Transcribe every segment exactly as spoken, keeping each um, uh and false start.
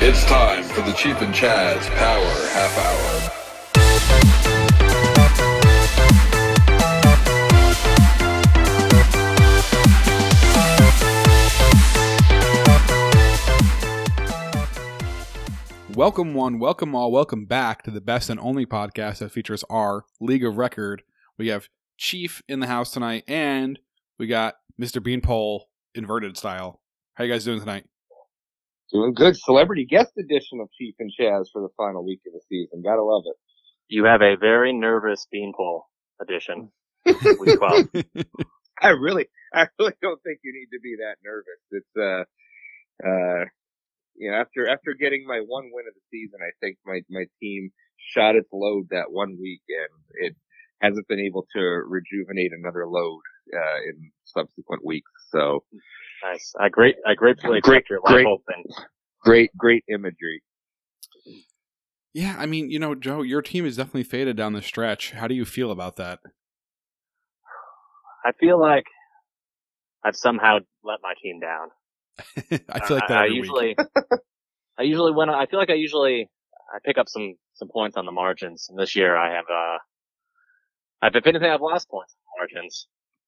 It's time for the Chief and Chaz Power Half Hour. Welcome one, welcome all, welcome back to the best and only podcast that features our League of Record. We have Chief in the house tonight, and we got Mister Beanpole inverted style. How you guys doing tonight? Doing good. Celebrity guest edition of Chief and Chaz for the final week of the season. Gotta love it. You have a very nervous Beanpole edition. Week twelve. I really, I really don't think you need to be that nervous. It's, uh, uh, you know, after, after getting my one win of the season, I think my, my team shot its load that one week, and it hasn't been able to rejuvenate another load, uh, in subsequent weeks. So. Nice. I great, I gratefully great, your great, life open. Great, great imagery. Yeah, I mean, you know, Joe, your team is definitely faded down the stretch. How do you feel about that? I feel like I've somehow let my team down. I feel like that I, I every usually, week. I usually win. I feel like I usually I pick up some some points on the margins, and this year I have uh, I've if anything I've lost points on the margins.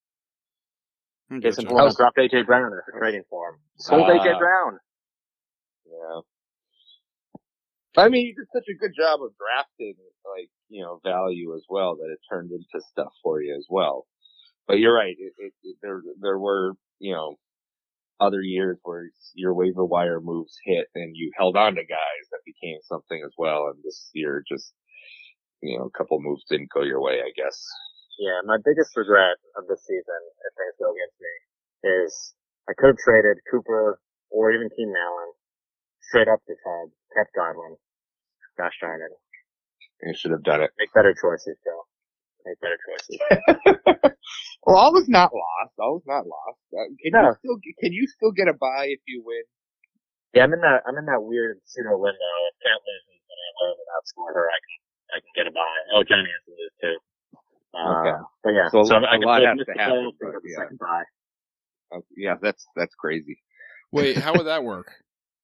Jason Horn dropped A J Brown after trading for him. Sold uh, A J Brown. Yeah. I mean, you did such a good job of drafting, like, you know, value as well, that it turned into stuff for you as well. But you're right. It, it, it, there, there were, you know, other years where your waiver wire moves hit and you held on to guys that became something as well. And this year, just, you know, a couple moves didn't go your way, I guess. Yeah, my biggest regret of this season, if things go against me, is I could have traded Cooper or even Keenan Allen straight up to Ted, kept Godwin. Gosh darn it. You should have done it. Make better choices, Joe. Make better choices. Well, all is not lost. All is not lost. Uh, can no. you still can you still get a bye if you win? Yeah, I'm in that I'm in that weird pseudo window. If Cat loses and I win and outscore her, I can I can get a bye. Oh, Johnny has to lose too. Okay. Uh, but yeah, so, so a I can lot has to happen. But, yeah. Second bye. Uh, yeah, that's that's crazy. Wait, how would that work?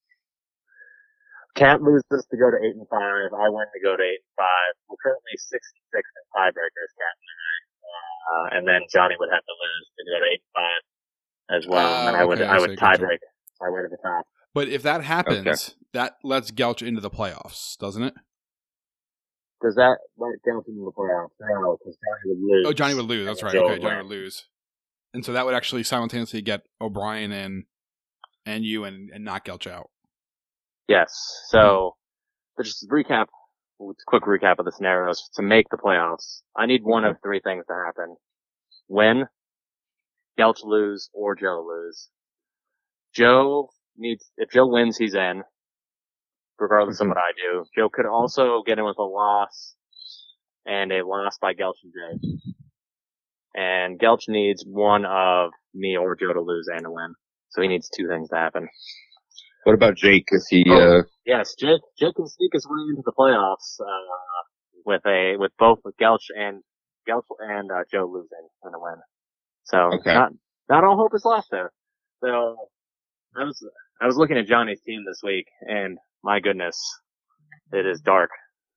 Cat loses to go to eight and five. I win to go to eight and five. We're currently six and six in tiebreakers, Cat and I. Uh, and then Johnny would have to lose to go to eight and five as well. Uh, and then I would okay, I I would see, tiebreak. I would at the top. But if that happens, okay. that lets Gelch into the playoffs, doesn't it? Does that let Gelch into the playoffs? No, because Johnny would lose. Oh, Johnny would lose. That's right. Okay, Johnny would lose. And so that would actually simultaneously get O'Brien in and you and, and knock Gelch out. Yes. So, but just to recap, a quick recap of the scenarios. To make the playoffs, I need one of three things to happen. Win, Gelch lose, or Joe lose. Joe needs, if Joe wins, he's in, regardless of what I do. Joe could also get in with a loss and a loss by Gelch and Jay. And Gelch needs one of me or Joe to lose and to win. So he needs two things to happen. What about Jake? Is he, oh, uh... Yes, Jake, Jake can sneak his way into the playoffs, uh, with a, with both with Gelch and, Gelch and, uh, Joe losing and a win. So, okay. not, not all hope is lost there. So, I was, I was looking at Johnny's team this week, and my goodness, it is dark.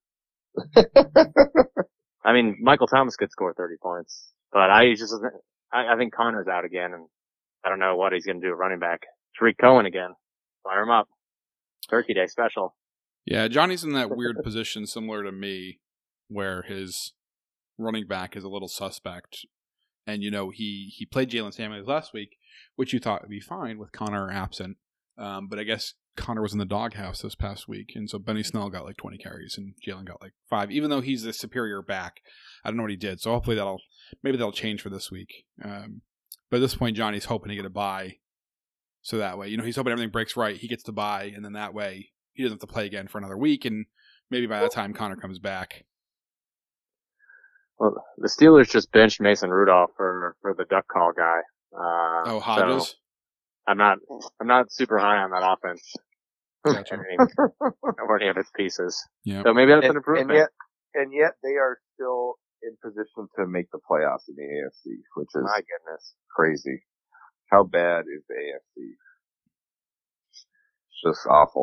I mean, Michael Thomas could score thirty points, but I just, I, I think Connor's out again, and I don't know what he's going to do at running back. Tariq Cohen again. Fire him up. Turkey Day special. Yeah, Johnny's in that weird position similar to me, where his running back is a little suspect. And, you know, he, he played Jalen Samuels last week, which you thought would be fine with Connor absent. Um, but I guess Connor was in the doghouse this past week. And so Benny Snell got like twenty carries and Jalen got like five, even though he's the superior back. I don't know what he did. So hopefully that'll, maybe that'll change for this week. Um, but at this point, Johnny's hoping to get a bye. So that way, you know, he's hoping everything breaks right. He gets to bye. And then that way he doesn't have to play again for another week. And maybe by that time Connor comes back. Well, the Steelers just benched Mason Rudolph for, for the duck call guy. Uh, oh, Hodges? So I'm not, I'm not super high on that offense. Gotcha. Or any of its pieces. Yep. So maybe that's and, an improvement. And yet, and yet they are still in position to make the playoffs in the A F C, which is my goodness, crazy. How bad is the A F C? It's just awful.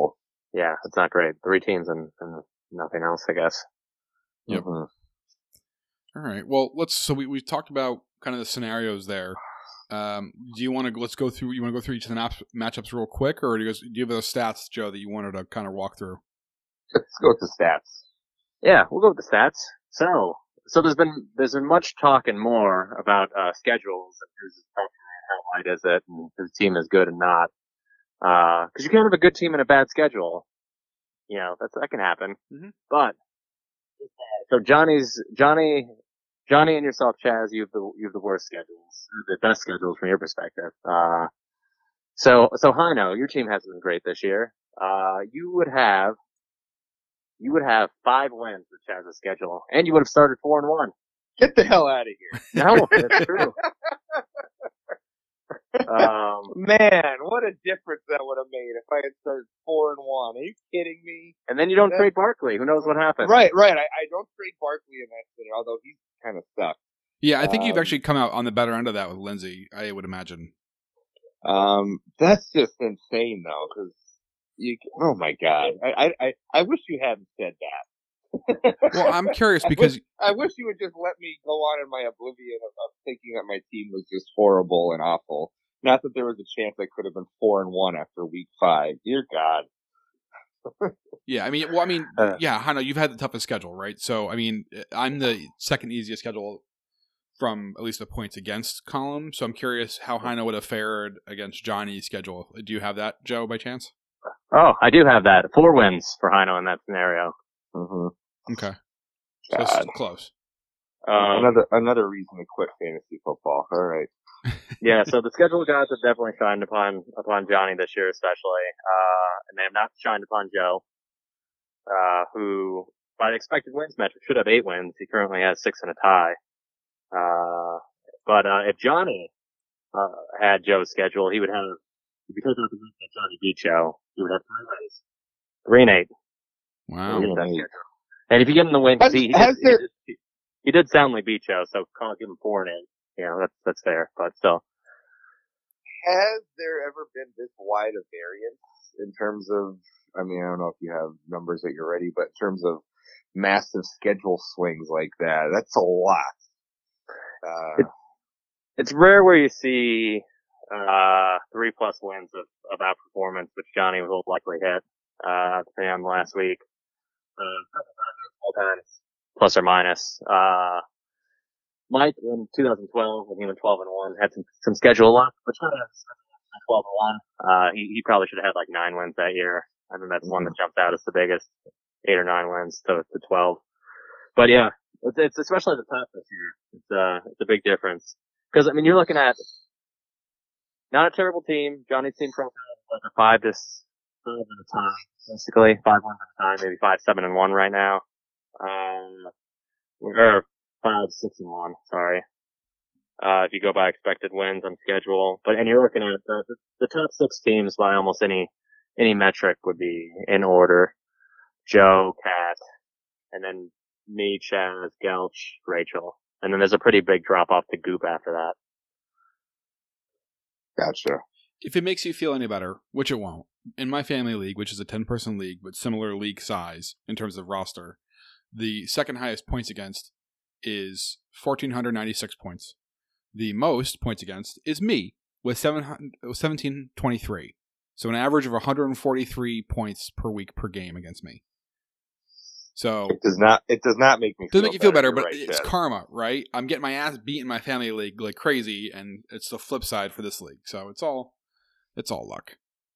yeah, it's not great. Three teams and, and nothing else, I guess. Yep. Mhm. All right. Well, let's. So we we talked about kind of the scenarios there. Um, do you want to let's go through? You want to go through each of the match, matchups real quick, or do you, guys, do you have those stats, Joe, that you wanted to kind of walk through? Let's go with the stats. Yeah, we'll go with the stats. So, so there's been there's been much talk and more about uh, schedules and who's tough and how light is it, and whose team is good and not. Because uh, you can have a good team and a bad schedule. You know, that's that can happen. Mm-hmm. But so Johnny's Johnny Johnny and yourself, Chaz, you have the you have the worst schedules, the best schedules from your perspective. Uh, so so Heino, your team hasn't been great this year. Uh, you would have you would have five wins with Chaz's schedule, and you would have started four and one. Get the hell out of here. No, that's true. um, Man, what a difference that would have made if I had started four and one. Are you kidding me? and then you don't That- trade Barkley. Who knows what happened? Right, right. I, I don't trade Barkley in that scenario, although he's kind of stuck. Yeah, I think you've Um, actually come out on the better end of that with Lindsay. I would imagine. Um, that's just insane, though, because you. Oh my God, I, I, I, I wish you hadn't said that. Well, I'm curious I because wish, I wish you would just let me go on in my oblivion of, of thinking that my team was just horrible and awful. Not that there was a chance I could have been four and one after week five. Dear God. yeah, I mean, well, I mean, Uh. yeah, I know you've had the toughest schedule, right? So, I mean, I'm the second easiest schedule from at least the points against column. So, I'm curious how Heino would have fared against Johnny's schedule. Do you have that, Joe, by chance? Oh, I do have that. Four wins for Heino in that scenario. Mm-hmm. Okay, so God. that's close. Um, another another reason to quit fantasy football. All right. yeah, so the schedule gods have definitely shined upon upon Johnny this year, especially, uh, and they have not shined upon Joe, uh, who by the expected wins metric should have eight wins. He currently has six and a tie. Uh, but uh, if Johnny uh, had Joe's schedule, he would have, because of the week that Johnny beat Joe, he would have three wins, three and eight. Wow. Three and That eight. schedule. And if you get in the win, Has- he, he, has did, there- he, did, he did soundly beat Joe, so can't give him four and eight. You know, that's that's fair, but still. Has there ever been this wide a variance in terms of, I mean, I don't know if you have numbers that you're ready, but in terms of massive schedule swings like that, that's a lot. Uh, It's rare where you see uh three plus wins of, of outperformance, which Johnny will likely hit, uh, depending on last week. Uh, all times, plus or minus. Uh, Mike in two thousand twelve, when he went twelve and one, had some, some schedule luck, but Johnny had twelve and one. Uh, he, he probably should have had like nine wins that year. I think that's one that jumps out as the biggest. Eight or nine wins to, to twelve. But yeah, it's, it's especially the top this year. It's, uh, it's a big difference. Cause I mean, you're looking at not a terrible team. Johnny's team profile is like a five to s- five at a time, basically. Five wins at a time, maybe five, seven and one right now. Um, or five, six and one, sorry. Uh, if you go by expected wins on schedule. But, and you're looking at the, the, the top six teams by almost any, any metric would be in order. Joe, Kat, and then me, Chaz, Gelch, Rachel. And then there's a pretty big drop off to Goop after that. gotcha. If it makes you feel any better, which it won't, in my family league, which is a ten-person league but similar league size in terms of roster, the second highest points against is one thousand four hundred ninety-six points. The most points against is me with seventeen twenty-three. So an average of one hundred forty-three points per week per game against me. So It does not, it does not make me feel doesn't make you feel better, You're but right, it's Chad. karma, right? I'm getting my ass beat in my family league like crazy, and it's the flip side for this league. So it's all, it's all luck.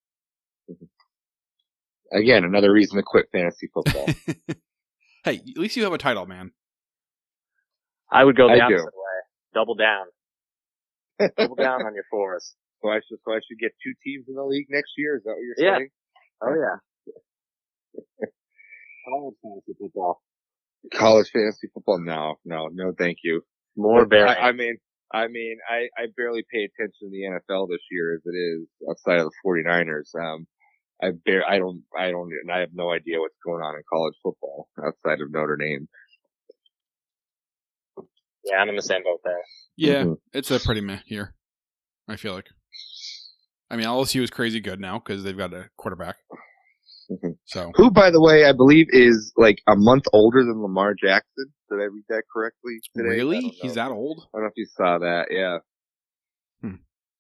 Again, another reason to quit fantasy football. Hey, at least you have a title, man. I would go the I opposite do. way. Double down. Double down on your fours. So I should, so I should get two teams in the league next year? Is that what you're Yeah. saying? Oh yeah. College fantasy football. College fantasy football? No, no, no, thank you. More bearing. I, I mean, I mean, I, I barely pay attention to the N F L this year as it is outside of the 49ers. Um, I bear, I don't, I don't, and I have no idea what's going on in college football outside of Notre Dame. Yeah, I'm in the same boat there. Yeah, Mhm. it's a pretty meh year, I feel like. I mean, L S U is crazy good now because they've got a quarterback. Mm-hmm. So, who, by the way, I believe is like a month older than Lamar Jackson. Did I read that correctly today? really? He's that old? I don't know if you saw that. Yeah. Hmm.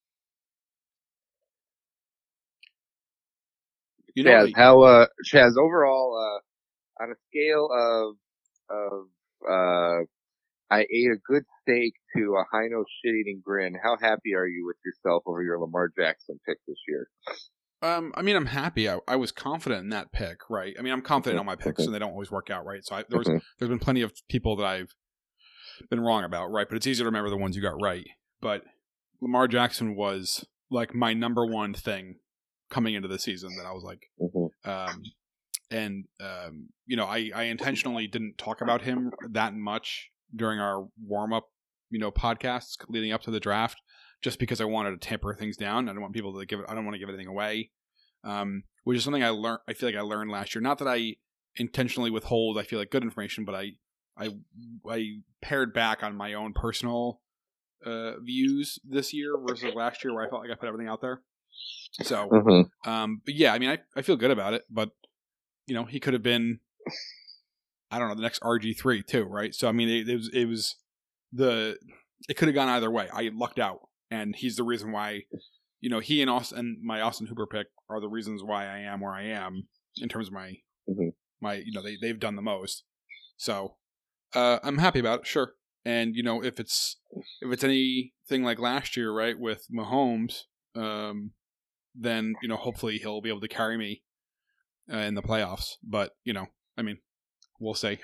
You know, Chaz, like, how, uh, Chaz, overall, uh, on a scale of, of, uh, I ate a good steak to a high nose shit-eating grin, how happy are you with yourself over your Lamar Jackson pick this year? Um, I mean, I'm happy. I, I was confident in that pick, right? I mean, I'm confident in all my picks, Mhm. and they don't always work out, right? So I, there was, Mhm. there's been plenty of people that I've been wrong about, right? But it's easier to remember the ones you got right. But Lamar Jackson was like my number one thing coming into the season that I was like, Mhm. um, and um, you know, I, I intentionally didn't talk about him that much during our warm up, you know, podcasts leading up to the draft, just because I wanted to tamper things down. I don't want people to give it. I don't want to give anything away, um, which is something I learned. I feel like I learned last year. Not that I intentionally withhold. I feel like good information, but I I I pared back on my own personal uh, views this year versus last year, where I felt like I put everything out there. So, Mhm. um, but yeah, I mean, I, I feel good about it, but you know, he could have been, I don't know, the next R G three too, right? So I mean, it, it was it was the it could have gone either way. I lucked out, and he's the reason why. You know, he and Austin, and my Austin Hooper pick are the reasons why I am where I am in terms of my Mhm. my. You know, they they've done the most, so uh, I'm happy about it, sure. And you know, if it's if it's anything like last year, right, with Mahomes, um, then you know, hopefully he'll be able to carry me uh, in the playoffs. But you know, I mean, we'll see.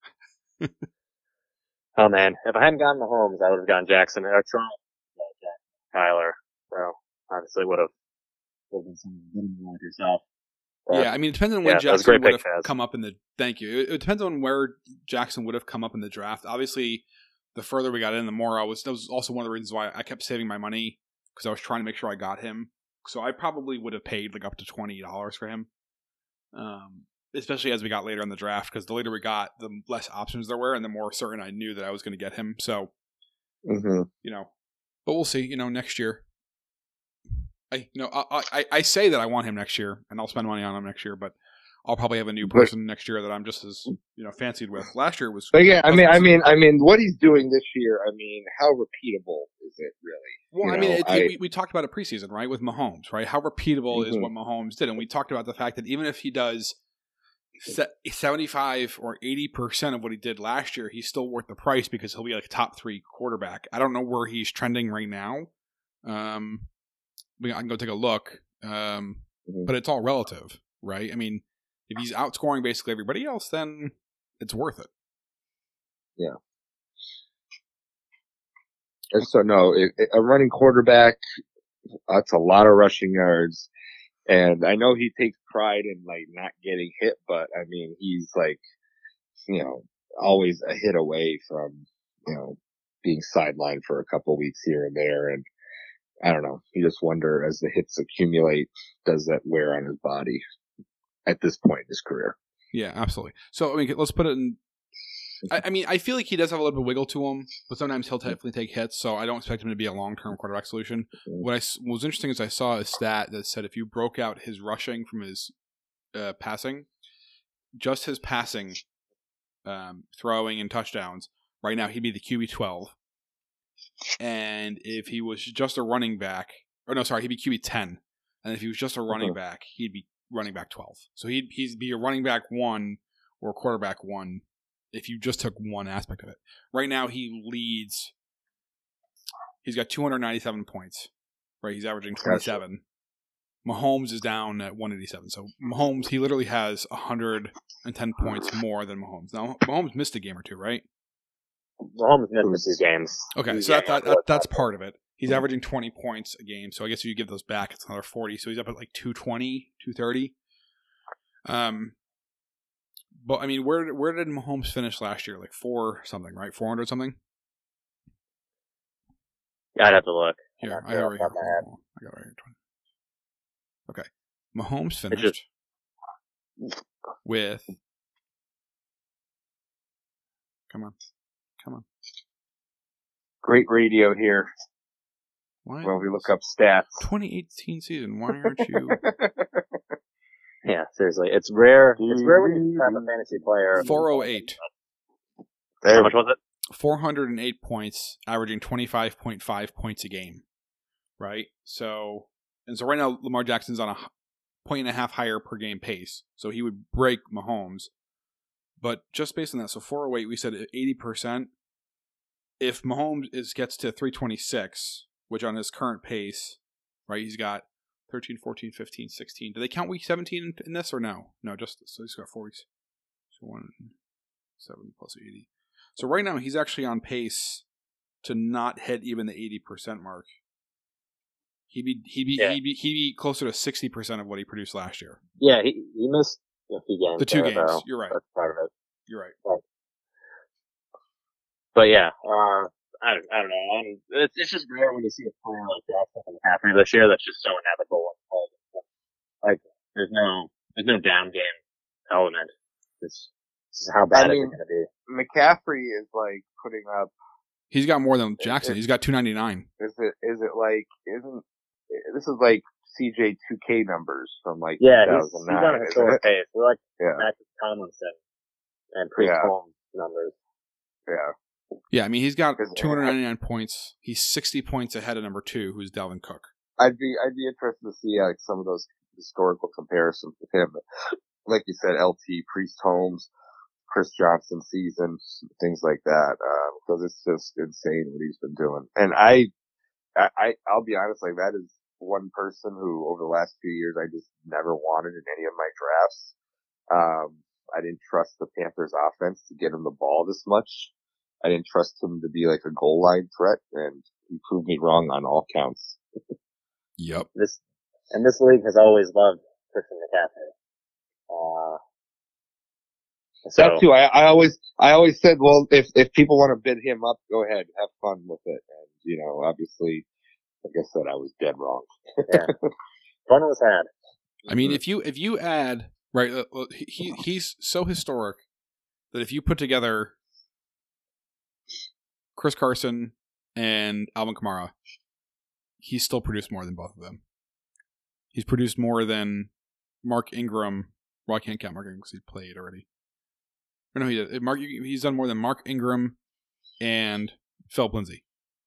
Oh man, if I hadn't gotten Mahomes, I would have gotten Jackson or Trump, Kyler. So obviously would have would have been something good like yourself. But, Yeah, I mean, it depends on when yeah, that was a Jackson great would pick, have Chaz. come up in the. Thank you. It, it depends on where Jackson would have come up in the draft. Obviously, the further we got in, the more I was. That was also one of the reasons why I kept saving my money because I was trying to make sure I got him. So I probably would have paid like up to twenty dollars for him, um, especially as we got later in the draft. Because the later we got, the less options there were, and the more certain I knew that I was going to get him. So, Mhm. you know, but we'll see. You know, next year. I you know I, I I say that I want him next year, and I'll spend money on him next year, but I'll probably have a new person But, next year that I'm just as you know fancied with. Last year was, but yeah, I mean, I Cousins. mean, I mean, what he's doing this year, I mean, how repeatable is it really? well, You I mean, know, it, I- it, we, we talked about it preseason, right, with Mahomes, right? How repeatable is Mhm. what Mahomes did, and we talked about the fact that even if he does se- seventy-five or eighty percent of what he did last year, he's still worth the price because he'll be like a top three quarterback. I don't know where he's trending right now. Um, we- I can go take a look. Um, Mhm. but it's all relative, right? I mean, if he's outscoring basically everybody else, then it's worth it. And so no, it, it, a running quarterback, that's a lot of rushing yards. And I know he takes pride in like not getting hit, but I mean, he's like, you know, always a hit away from, you know, being sidelined for a couple weeks here and there. And I don't know. You just wonder as the hits accumulate, does that wear on his body at this point in his career? Yeah, absolutely. So I mean, let's put it in. I, I mean, I feel like he does have a little bit of wiggle to him, but sometimes he'll definitely take hits. So I don't expect him to be a long-term quarterback solution. What I what was interesting is I saw a stat that said if you broke out his rushing from his uh, passing, just his passing, um, throwing, and touchdowns, right now he'd be the Q B twelve. And if he was just a running back, or no, sorry, he'd be Q B ten. And if he was just a running Uh-huh. back, he'd be running back twelve. So he'd he'd be a running back one or quarterback one if you just took one aspect of it. Right now he leads. He's got two hundred ninety-seven points. Right, he's averaging twenty-seven. Gotcha. Mahomes is down at one eighty-seven. So Mahomes, he literally has one hundred ten points more than Mahomes. Now Mahomes missed a game or two, right? Mahomes missed a few games. Okay, He's so that, getting that, on that that's board. part of it. He's averaging twenty points a game, so I guess if you give those back, it's another forty. So he's up at like two twenty, two thirty. Um, but I mean, where where did Mahomes finish last year? Like four something, right? Four hundred something. Yeah, I'd have to look. Here, I'm I got not right sure here. off the top of my head. Hold on. I got right here. Okay, Mahomes It's finished just- with. Come on, come on. Great radio here. Why? Well, we look up stats. twenty eighteen season. Why aren't you? Yeah, seriously, it's rare. It's rare when you have a fantasy player. four oh eight. How much was it? four hundred eight points, averaging twenty-five point five points a game. Right? So, and so right now, Lamar Jackson's on a point and a half higher per game pace. So he would break Mahomes. But just based on that, so four oh eight, we said eighty percent. If Mahomes is, gets to three twenty-six, which on his current pace, right, he's got thirteen, fourteen, fifteen, sixteen. Do they count week seventeen in, in this or no? No, just, so he's got four weeks. So one, seven plus eighty. So right now, he's actually on pace to not hit even the eighty percent mark. He'd be, he'd be, Yeah. he'd be, he'd be closer to sixty percent of what he produced last year. Yeah, he he missed a few games. The two there, games. though. You're right. That's part of it. You're right. But yeah, uh, I don't, I don't know. Um, it's, it's just rare when you see a player like Jackson McCaffrey this year that's just so inevitable. Like, there's no, there's no down game element. This, this is how bad I it's mean, going to be. McCaffrey is like putting up. He's got more than Jackson. He's got two ninety-nine. Is it? Is it like? Isn't this is like C J two K numbers from like Yeah, he's, two thousand he's nine? on a historic pace. We're like Yeah. Max Tomlinson and Priest Yeah. Holmes numbers. Yeah. Yeah, I mean, he's got Is- two hundred ninety-nine points. He's sixty points ahead of number two, who's Dalvin Cook. I'd be I'd be interested to see like some of those historical comparisons with him. Like you said, L T, Priest Holmes, Chris Johnson season, things like that. Uh, because it's just insane what he's been doing. And I, I, I I'll be honest, like that is one person who over the last few years I just never wanted in any of my drafts. Um, I didn't trust the Panthers offense to get him the ball this much. I didn't trust him to be like a goal line threat, and he proved me wrong on all counts. Yep. This, and this league has always loved Christian McCaffrey. Uh, so, That too. I, I always, I always said, well, if if people want to bid him up, go ahead, have fun with it. And you know, obviously, like I said, I was dead wrong. yeah. Fun was had. I mean, if you if you add right, uh, well, he he's so historic that if you put together Chris Carson and Alvin Kamara, he's still produced more than both of them. He's produced more than Mark Ingram. Well, I can't count Mark Ingram because he played already. Or no, he did. Mark, he's done more than Mark Ingram and Philip Lindsay.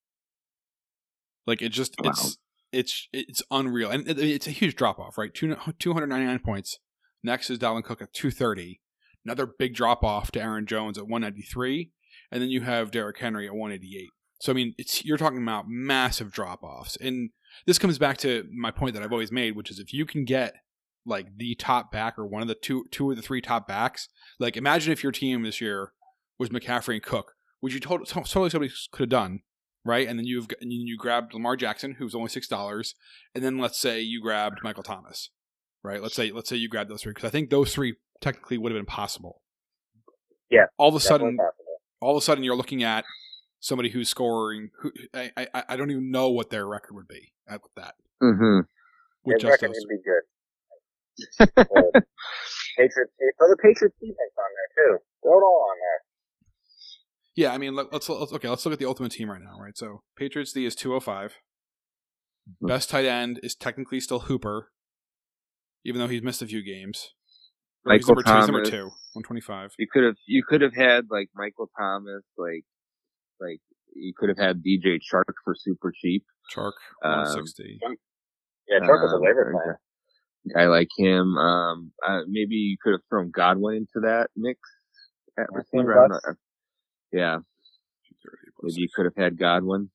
Like it just Wow. it's it's it's unreal, and it, it's a huge drop off, right? Two two hundred ninety nine points. Next is Dalvin Cook at two thirty. Another big drop off to Aaron Jones at one ninety three, and then you have Derrick Henry at one eighty eight. So I mean, it's you're talking about massive drop offs, and this comes back to my point that I've always made, which is if you can get like the top back or one of the two two or the three top backs, like imagine if your team this year was McCaffrey and Cook, which you totally totally somebody could have done. Right, and then you've and you grabbed Lamar Jackson, who's only six dollars, and then let's say you grabbed Michael Thomas, right? Let's say let's say you grabbed those three because I think those three technically would have been possible. Yeah, all of a sudden, possible. all of a sudden, you're looking at somebody who's scoring. Who I I, I don't even know what their record would be at with that. Mm-hmm. With His just record those. would be good. uh, Patriots, throw the Patriots defense on there too. Throw it all on there. Yeah, I mean, let, let's, let's okay. Let's look at the ultimate team right now, right? So Patriots D is two oh five. Mm-hmm. Best tight end is technically still Hooper, even though he's missed a few games. Or Michael he's number two. He's number Thomas. two, one twenty-five. You could have, you could have had like Michael Thomas, like, like you could have had D J Chark for super cheap. Chark, Um, one sixty. Yeah, Chark was a Um, waiver player. I like him. Um, uh, maybe you could have thrown Godwin into that mix at Yeah, receiver. twenty I'm bucks. not- Yeah, two thirty plus maybe you six. could have had Godwin.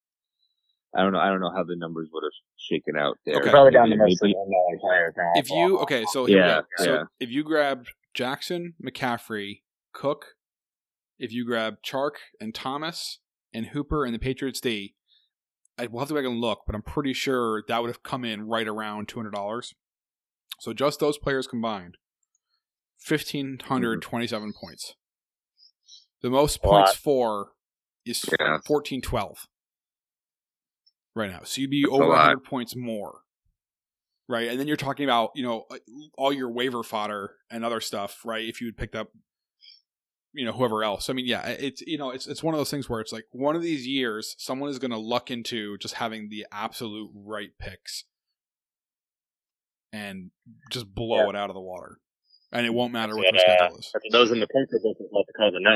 I don't know. I don't know how the numbers would have shaken out there. Okay. Probably down to Maybe- mostly one dollar players now. If you okay, so here Yeah, we go. So yeah. if you grabbed Jackson, McCaffrey, Cook, if you grab Chark and Thomas and Hooper and the Patriots D, I will have to go back and look, but I'm pretty sure that would have come in right around two hundred dollars. So just those players combined, fifteen hundred twenty-seven points. The most A lot. points for is Yeah. fourteen twelve right now. So you'd be That's a over lot. one hundred points more. Right, and then you're talking about, you know, all your waiver fodder and other stuff, right? If you had picked up, you know, whoever else. I mean, yeah, it's, you know, it's it's one of those things where it's like one of these years, someone is going to luck into just having the absolute right picks. and just blow Yeah. it out of the water. And it won't matter what But, their uh, schedule is. that's what those in the poker business like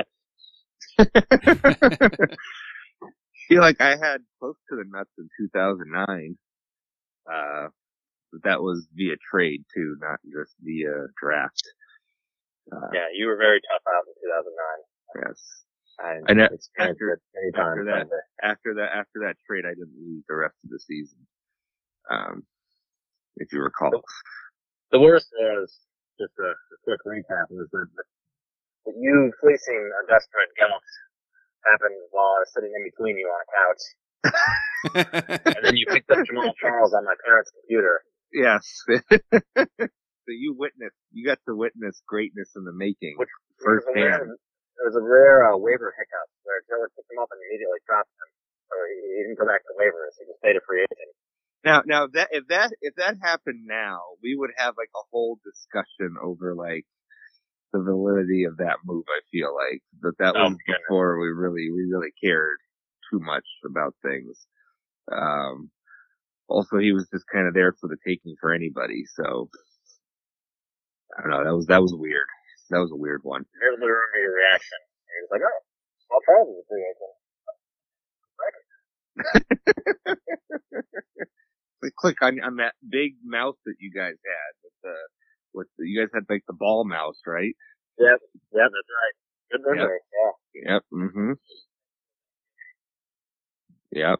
to call the nuts. I feel like I had close to the nuts in two thousand nine. Uh, but that was via trade too, not just via draft. Uh, Yeah, you were very tough out in two thousand nine. Yes. I And a- experienced after- it many times. after that- over. After that, after that trade, I didn't lose the rest of the season. Um, if you recall. The worst was, just a, a quick recap, was that, that you fleecing a desperate Gelt happened while I was sitting in between you on a couch. And then you picked up Jamal Charles on my parents' computer. Yes. So you witnessed, you got to witness greatness in the making. Which was a rare, firsthand. it was a rare uh, waiver hiccup where Joe would pick him up and immediately dropped him. So he, he didn't go back to waivers. He just stayed a free agent. Now, now that if that if that happened now, we would have like a whole discussion over like the validity of that move. I feel like that that Oh, was goodness. before we really we really cared too much about things. Um, also, he was just kind of there for the taking for anybody. So I don't know. That was that was weird. That was a weird one. Here's the your reaction. He was like, oh, Jamal Charles is a free agent. Like, click on on that big mouse that you guys had with the with the, you guys had like the ball mouse, right? Yep, yep, that's right. Good memory, yeah. Yep. Mm-hmm. Yep.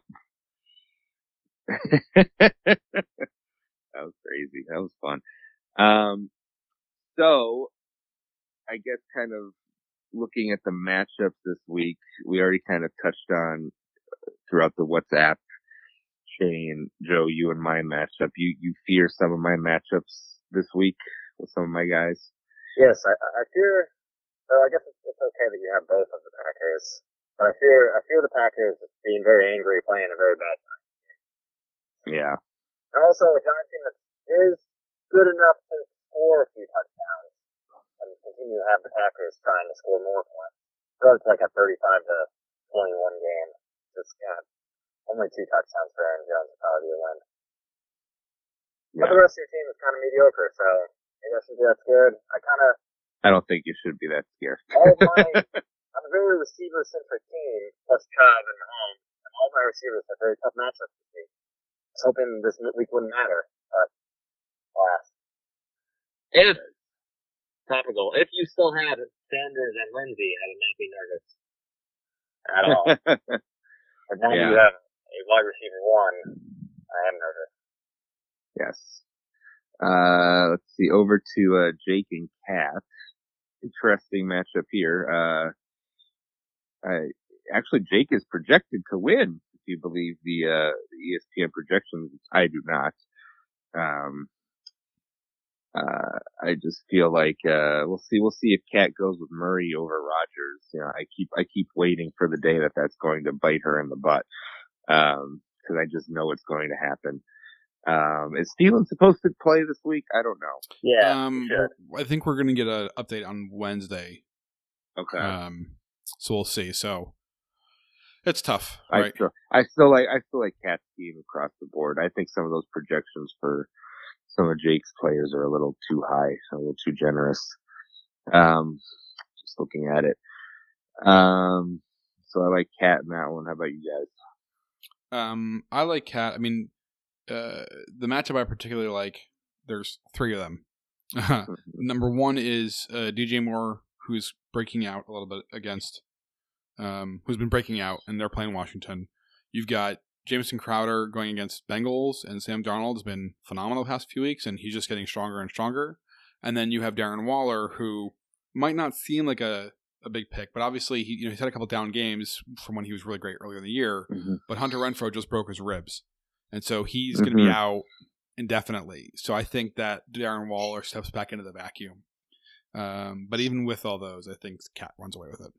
That was crazy. That was fun. Um, so I guess kind of looking at the matchups this week, we already kind of touched on throughout the WhatsApp chain, Joe, you and my matchup. You, you fear some of my matchups this week with some of my guys? Yes, I, I fear, well, I guess it's, it's okay that you have both of the Packers. But I fear, I fear the Packers being very angry, playing a very bad time. Yeah. And also a Giants team that is good enough to score a few touchdowns and continue to have the Packers trying to score more points. So it's like a thirty-five to twenty-one game. Just got only two touchdowns for Aaron Jones would probably be a win. Yeah. But the rest of your team is kind of mediocre, so maybe I shouldn't be that scared. I kind of, I don't think you should be that scared. all of my, I'm a very receiver-centric team, plus Chubb and Mahomes, and all my receivers have very tough matchups this week. I was hoping this week wouldn't matter, but alas. If, topical, if you still had Sanders and Lindsay, I would not be nervous at all. But now Yeah. you have a wide receiver one, I am nervous. Yes. Uh, let's see, over to, uh, Jake and Kat. Interesting matchup here. Uh, I, actually Jake is projected to win, if you believe the, uh, the E S P N projections. I do not. Um, uh, I just feel like, uh, we'll see, we'll see if Kat goes with Murray over Rodgers. You know, I keep, I keep waiting for the day that that's going to bite her in the butt. Um, cause I just know it's going to happen. Um, is Thielen supposed to play this week? I don't know. Yeah, um, you should. I think we're going to get an update on Wednesday. Okay. Um, so we'll see. So it's tough, I right? still, I still like, I still like Cat's team across the board. I think some of those projections for some of Jake's players are a little too high, a little too generous. Um, just looking at it. Um, so I like Cat in that one. How about you guys? Um, I like Cat. I mean, uh, the matchup I particularly like, there's three of them. Number one is uh, D J Moore, who's breaking out a little bit against, um, who's been breaking out, and they're playing Washington. You've got Jameson Crowder going against Bengals, and Sam Darnold has been phenomenal the past few weeks, and he's just getting stronger and stronger. And then you have Darren Waller, who might not seem like a, a big pick, but obviously he, you know, he's had a couple down games from when he was really great earlier in the year. Mm-hmm. But Hunter Renfrow just broke his ribs, and so he's Mm-hmm. going to be out indefinitely. So I think that Darren Waller steps back into the vacuum. Um, but even with all those, I think Cat runs away with it.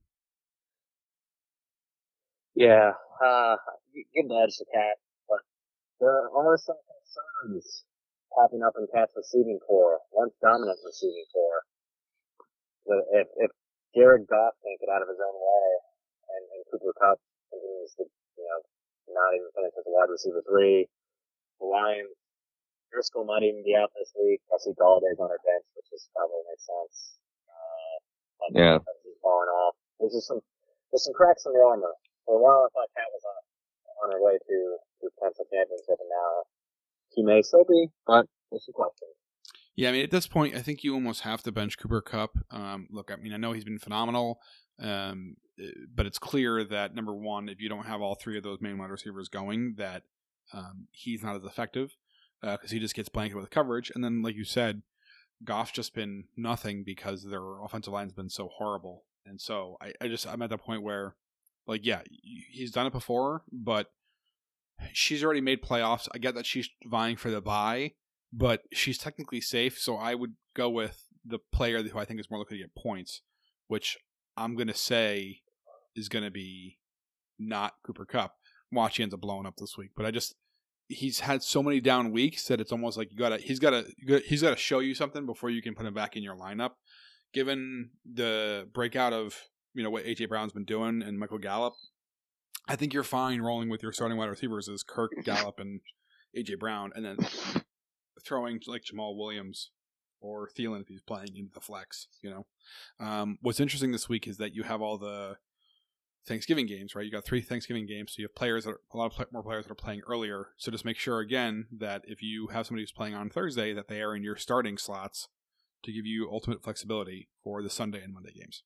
Yeah, uh, give the edge to Cat, but there are some concerns popping up in Cat's receiving core, once dominant receiving core. If, if Jared Goff can't get out of his own way, and, and Cooper Kupp continues to, you know, not even finish as a wide receiver three, the Lions Driscoll might even be out this week. I see Galladay's on her bench, which is probably makes sense. Uh, but Yeah. He's falling off. There's just some, there's some cracks in the armor. For a while, I thought Cat was on, on her way to the potential championship, and now he may still be, but there's some questions. Yeah, I mean, at this point, I think you almost have to bench Cooper Kupp. Um, look, I mean, I know he's been phenomenal, um, but it's clear that, number one, if you don't have all three of those main wide receivers going, that um, he's not as effective because uh, he just gets blanketed with coverage. And then, like you said, Goff's just been nothing because their offensive line's been so horrible. And so I, I just, I'm at that point where, like, yeah, he's done it before, but she's already made playoffs. I get that she's vying for the bye, but she's technically safe, so I would go with the player who I think is more likely to get points, which I'm going to say is going to be not Cooper Kupp. Watch, he ends up blowing up this week, but I just he's had so many down weeks that it's almost like you gotta he's gotta he's gotta show you something before you can put him back in your lineup. Given the breakout of you know what A J Brown's been doing and Michael Gallup, I think you're fine rolling with your starting wide receivers as Kirk, Gallup, and A J Brown, and then throwing like Jamal Williams or Thielen if he's playing into the flex, you know. Um, what's interesting this week is that you have all the Thanksgiving games, right? You got three Thanksgiving games, so you have players that are, a lot of play, more players that are playing earlier. So just make sure again that if you have somebody who's playing on Thursday, that they are in your starting slots to give you ultimate flexibility for the Sunday and Monday games.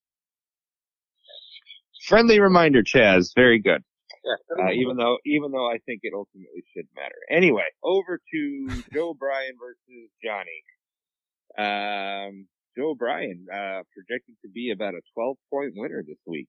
Friendly reminder, Chaz. Very good. Yeah, uh, even though, even though I think it ultimately should matter. Anyway, over to Joe Bryan versus Johnny. Um, Joe Bryan uh, projected to be about a twelve point winner this week.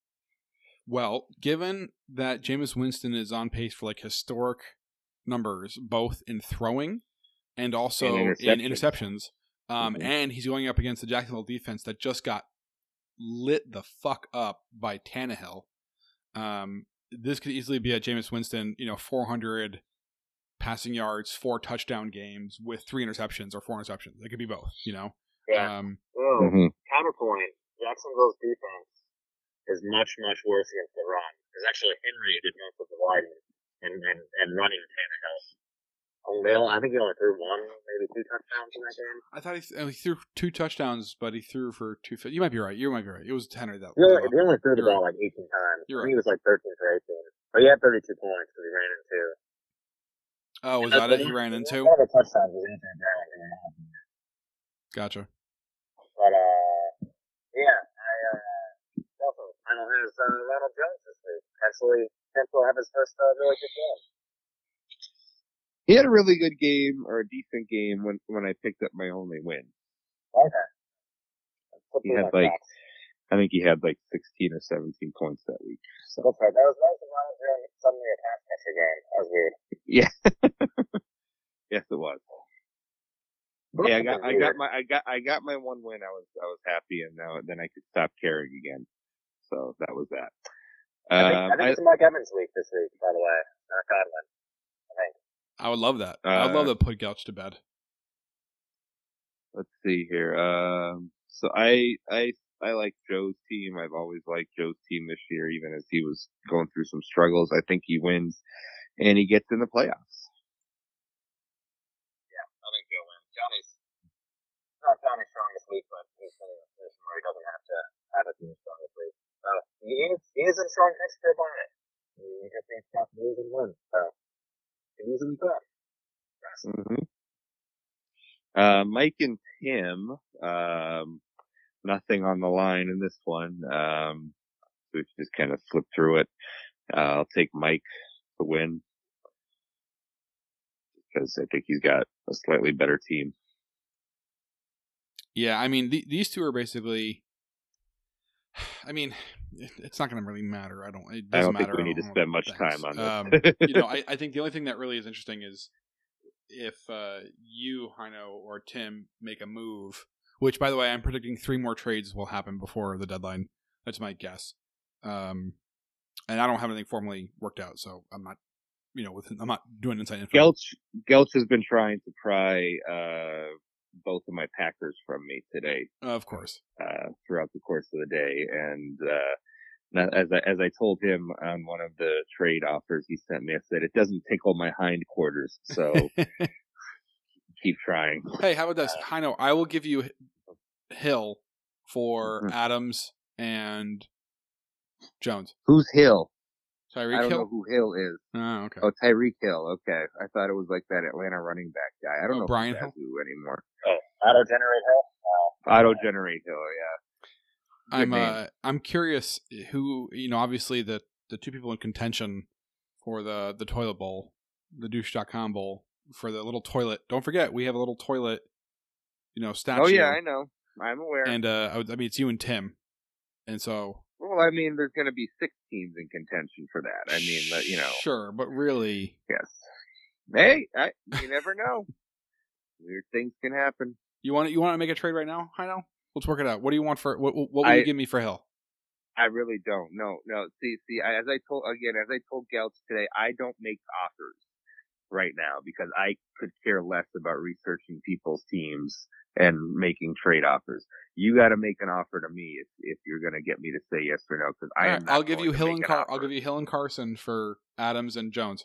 Well, given that Jameis Winston is on pace for like historic numbers, both in throwing and also And in interceptions. interceptions, um, Mhm. and he's going up against the Jacksonville defense that just got lit the fuck up by Tannehill. Um, this could easily be a Jameis Winston, you know, four hundred passing yards, four touchdown games with three interceptions or four interceptions. It could be both, you know. Yeah. Um, Oh, Mhm. counterpoint. Jacksonville's defense is much, much worse against the run. Because actually Henry did most of the writing and, and, and running Tannehill. Only, I think he only threw one, maybe two touchdowns in that game. I thought he, th- he threw two touchdowns, but he threw for two. Fi- you might be right. You might be right. It was Henry that. He only, he only threw the You're ball right. like eighteen times. You're I think he was like thirteen for eighteen. But he had thirty-two points because he ran in two. Oh, was And that the- it? He ran the into. One of the touchdowns was A J Brown. Gotcha. But, uh, yeah, I, uh, also, I don't have uh, Ronald Jones this week. Actually, Temple have his first uh, really good game. He had a really good game, or a decent game, when when I picked up my only win. Okay. He had like, I think he had like sixteen or seventeen points that week. So That's right. That was nice of Ronald Jones suddenly a pass catcher game. That was weird. yeah, yes, it was. Yeah, I got, I got my, I got, I got my one win. I was, I was happy, and now then I could stop caring again. So that was that. I think, Um, I think I- it's Mike Evans week this week, by the way. Not Godwin. I think. I would love that. I would love Uh, to put Gouch to bed. let's see here. Um, so I, I, I like Joe's team. I've always liked Joe's team this year, even as he was going through some struggles. I think he wins, and he gets in the playoffs. I think Joe wins. Johnny's not Johnny's strongest week, but he's in a position where he doesn't have to have it be his strongest week. So he is he is in strong next to on it. He just needs to lose and win. So he usually does. Mm-hmm. Uh, Mike and Tim, um, nothing on the line in this one. Um, so we just kind of flip through it. Uh, I'll take Mike to win because I think he's got a slightly better team. Yeah, I mean, th- these two are basically. I mean, it, it's not going to really matter. I don't. It I doesn't don't think matter. we need to don't- spend much thanks. time on Um, this. you know, I, I think the only thing that really is interesting is if uh, you, Heino, or Tim make a move. Which, by the way, I'm predicting three more trades will happen before the deadline. That's my guess. Um, and I don't have anything formally worked out, so I'm not. You know, with, I'm not doing inside info. Gelch, Gelch has been trying to pry uh, both of my Packers from me today. Of course. Uh, throughout the course of the day, and uh, now, as I, as I told him on one of the trade offers he sent me, I said it doesn't tickle my hindquarters. So keep trying. Hey, how about this? I know I will give you Hill for Mhm. Adams and Jones. Who's Hill? Tyreek I don't Hill. know who Hill is. Oh, okay. Oh, Tyreek Hill. Okay, I thought it was like that Atlanta running back guy. I don't Oh, know Brian who Hill? who anymore. Oh, auto generate Hill. Auto generate Hill. Yeah. Good I'm name. uh, I'm curious who you know. Obviously, the the two people in contention for the the toilet bowl, the douche dot com bowl for the little toilet. Don't forget, we have a little toilet, you know, statue. Oh yeah, I know. I'm aware. And uh, I, would, I mean, it's you and Tim, and so. Well, I mean, there's going to be six teams in contention for that. I mean, uh, you know. Sure, but really. Yes. Hey, I, you never know. Weird things can happen. You want you want to make a trade right now? I know. Let's work it out. What do you want for what? What will I, you give me for Hill? I really don't. No, no. See, see. As I told again, as I told Geltz today, I don't make offers right now because I could care less about researching people's teams and making trade offers. You got to make an offer to me if if you're going to get me to say yes or no. Because I am. Right, not I'll give you going to Hill make and an Car- offer. I'll give you Hill and Carson for Adams and Jones.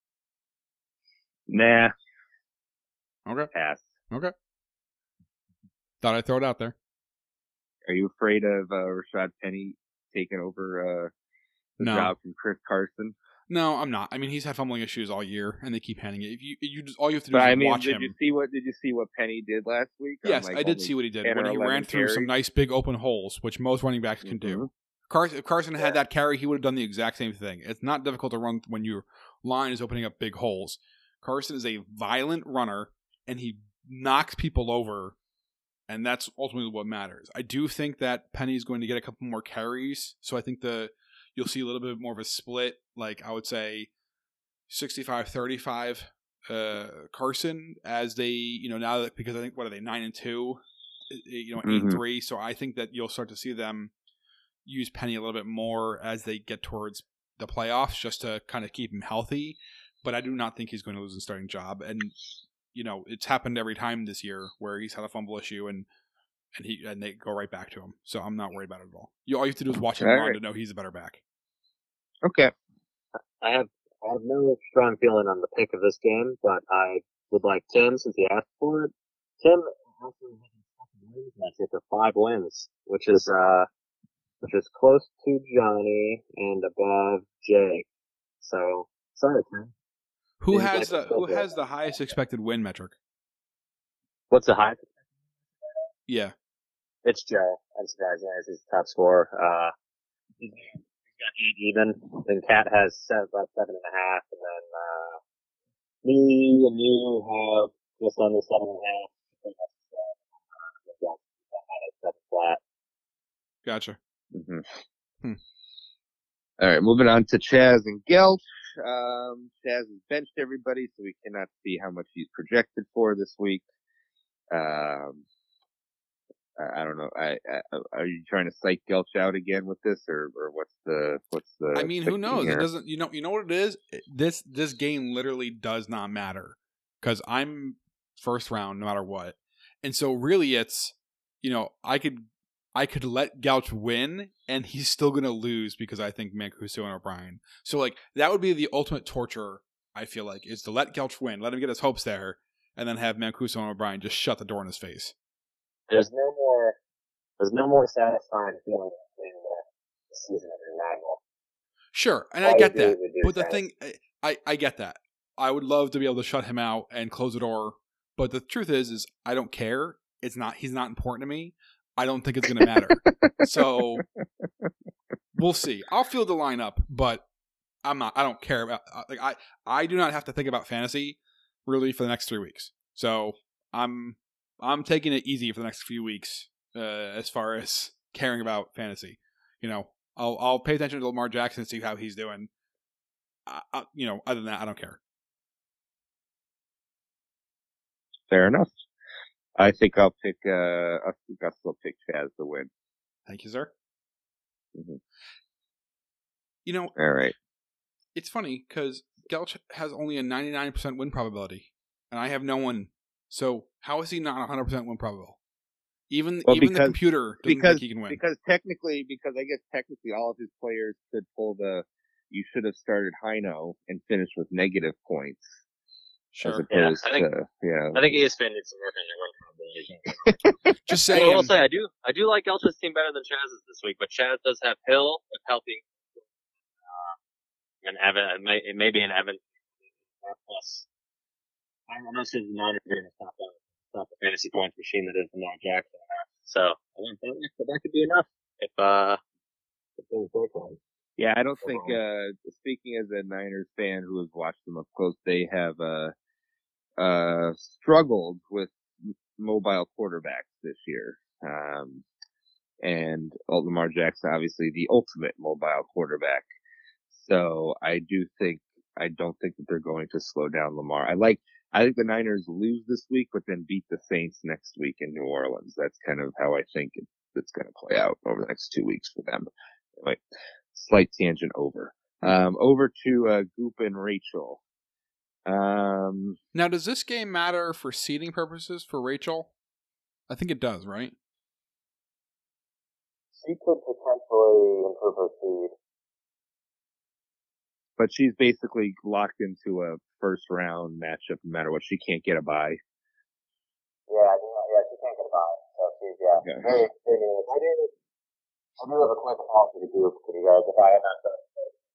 Nah. Okay. Pass. Okay. Thought I'd throw it out there. Are you afraid of uh, Rashad Penny taking over uh, the No. job from Chris Carson? No, I'm not. I mean, he's had fumbling issues all year, and they keep handing it. If you, you just all you have to do But is I mean, watch did him. you see what did you see what Penny did last week? Yes, like I did only see what he did ten when or he ran eleven through some carries? nice big open holes, which most running backs can do. Mhm. Carson, if Carson Yeah. had that carry, he would have done the exact same thing. It's not difficult to run when your line is opening up big holes. Carson is a violent runner, and he knocks people over, and that's ultimately what matters. I do think that Penny's going to get a couple more carries, so I think the you'll see a little bit more of a split. Like I would say, sixty-five thirty-five uh, Carson as they, you know, now that because I think what are they nine and two, you know, eight Mhm. and three. So I think that you'll start to see them use Penny a little bit more as they get towards the playoffs, just to kind of keep him healthy. But I do not think he's going to lose his starting job, and you know, it's happened every time this year where he's had a fumble issue and and he and they go right back to him. So I'm not worried about it at all. You all you have to do is watch him All run right. to know he's a better back. Okay. I have I have no strong feeling on the pick of this game, but I would like Tim, since he asked for it. Tim actually has a second wins metric of five wins, which is uh which is close to Johnny and above Jake. So sorry, Tim. Who Seems has like the a who filter. has the highest expected win metric? What's the high? Yeah. It's Joe. Unsurprisingly, as his top scorer. Uh, he's got eight even. Then Kat has seven, about seven and a half, and then uh, me and you have just under seven and a half. I think that's uh, uh, seven flat. Gotcha. Mm-hmm. Hmm. All right, moving on to Chaz and Gelt. Um, Chaz has benched everybody, so we cannot see how much he's projected for this week. Um, I, I don't know. I, I, are you trying to psych Gelch out again with this, or, or what's the what's the? I mean, who thinking knows? here? It doesn't. You know. You know what it is. This this game literally does not matter because I'm first round no matter what, and so really it's you know I could I could let Gouch win and he's still gonna lose because I think Mancuso and O'Brien. So like that would be the ultimate torture. I feel like is to let Gouch win, let him get his hopes there, and then have Mancuso and O'Brien just shut the door in his face. There's no more. There's no more satisfying feeling in the season of your manual. Sure, and All I you get do that. is do But the that. thing, I, I get that. I would love to be able to shut him out and close the door. But the truth is, is I don't care. It's not. He's not important to me. I don't think it's going to matter. So we'll see. I'll field the lineup, but I'm not. I don't care about. Like I, I do not have to think about fantasy really for the next three weeks. So I'm, I'm taking it easy for the next few weeks uh, as far as caring about fantasy. You know, I'll I'll pay attention to Lamar Jackson and see how he's doing. I, I, you know, other than that, I don't care. Fair enough. I think I'll pick. Uh, I think I'll still pick Chaz to win. Thank you, sir. Mhm. You know, All right. it's funny because Gelch has only a ninety-nine percent win probability, and I have no one. So how is he not one hundred percent win probable? Even Well, even the because- computer doesn't because think he can win. because technically, because I guess technically all of his players could pull the. You should have started Heino and finished with negative points. Sure. as opposed Yeah, I think- to yeah. I think E S P N needs to work on their run combination. Just I saying. will say I do I do like Elcha's team better than Chaz's this week, but Chaz does have Hill if healthy, uh, and Evan. It may, it may be an Evan plus. I'm not sure the Niners are going to stop that. Stop the fantasy points machine that is Lamar Jackson. So I think that, that could be enough if uh if things work right. Yeah, I don't think, uh, speaking as a Niners fan who has watched them up close, they have, uh, uh, struggled with m- mobile quarterbacks this year. Um, and Lamar Jackson, obviously the ultimate mobile quarterback. So I do think, I don't think that they're going to slow down Lamar. I like, I think the Niners lose this week, but then beat the Saints next week in New Orleans. That's kind of how I think it, it's going to play out over the next two weeks for them. Anyway. Slight tangent over. Um, over to, uh, Goop and Rachel. Um, Now, does this game matter for seeding purposes for Rachel? I think it does, right? She could potentially improve her speed. but she's basically locked into a first round matchup no matter what. She can't get a bye. Yeah, I do, yeah, she can't get a bye. So she's, yeah, Okay. very experienced. I do, I do have a quick apology to do to you guys if I had not done it.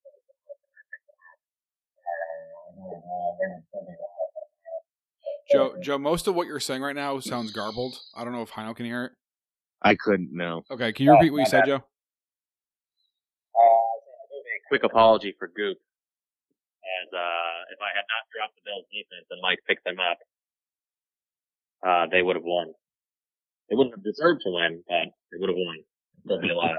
Joe, Joe, most of what you're saying right now sounds garbled. I don't know if Heino can hear it. I couldn't, no. Okay, can you repeat what you said, Joe? Uh, I do a quick apology for Goop. As, uh, if I had not dropped the Bills defense and Mike picked them up, uh, they would have won. They wouldn't have deserved to win, but they would have won. They'll be alive.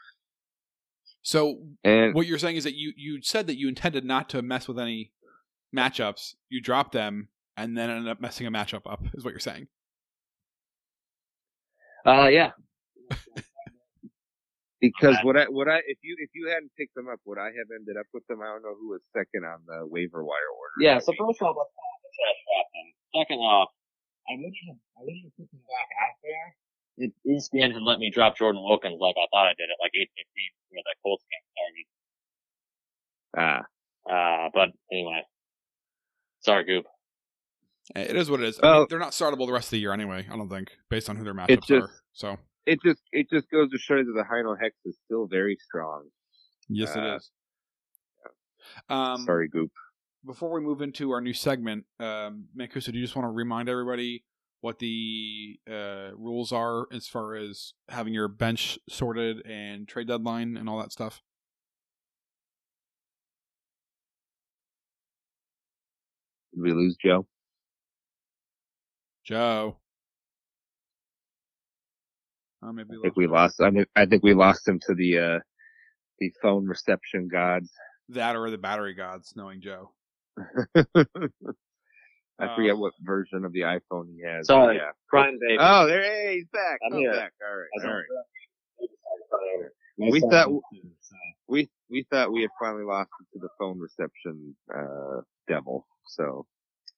So And what you're saying is that you, you said that you intended not to mess with any matchups. You dropped them and then ended up messing a matchup up, is what you're saying. Uh, yeah. because Okay. what I what I if you if you hadn't picked them up, would I have ended up with them? I don't know who was second on the waiver wire order. Yeah, so first off, let's call the trash trap thing. Second off, I wouldn't have, I wouldn't have put them back out there. If E S P N had let me drop Jordan Wilkins like I thought I did at like eight fifteen where that Colts game started. Ah, Uh, but anyway. Sorry, Goop. It is what it is. I mean, Well- they're not startable the rest of the year anyway, I don't think, based on who their matchups It just- are. So, it just it just goes to show that the Heino Hex is still very strong. yes, Uh, it is. Um, Sorry, Goop. Before we move into our new segment, um, Mancuso, do you just want to remind everybody what the uh, rules are as far as having your bench sorted and trade deadline and all that stuff? Did we lose Joe? Joe. Oh, maybe I think we lost. I mean, I think we lost him to the uh, the phone reception gods. that or the battery gods, knowing Joe. I Uh, forget what version of the iPhone he has. Sorry. Yeah. Crying baby. Oh, there. Hey, he's back. I'm I'm here. back. All right. I All don't- right. My We son thought- did too, so. We we thought we had finally lost it to the phone reception uh, devil. So.